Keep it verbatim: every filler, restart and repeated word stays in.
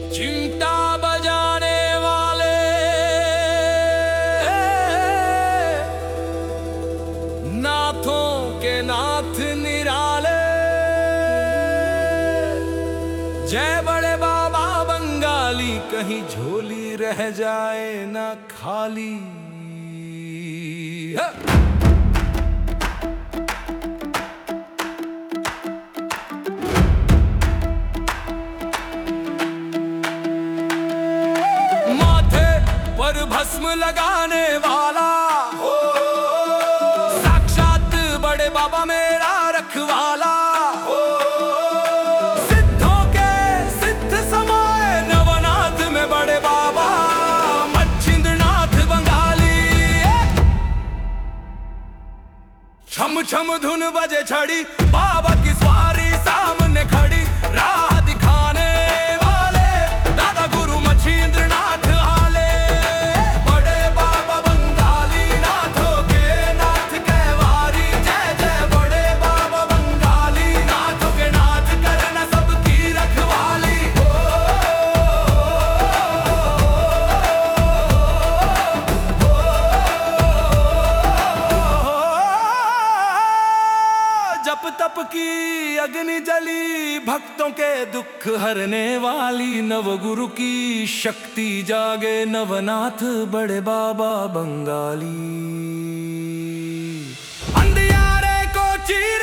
चिमटा बजाने वाले नाथों के नाथ निराले, जय बड़े बाबा बंगाली, कहीं झोली रह जाए ना खाली। पर भस्म लगाने वाला हो, साक्षात बड़े बाबा मेरा रखवाला हो। सिद्धों के सिद्ध समाए नवनाथ में बड़े बाबा मच्छिंद्रनाथ बंगाली। छम छम धुन बजे छड़ी, बाबा की सवारी सामने खड़ी। राह दिखाने वाले दादा गुरु मच्छिंद्रनाथ आले। जप तप की अग्नि जली, भक्तों के दुख हरने वाली। नवगुरु की शक्ति जागे, नवनाथ बड़े बाबा बंगाली। अंधियारे को चीर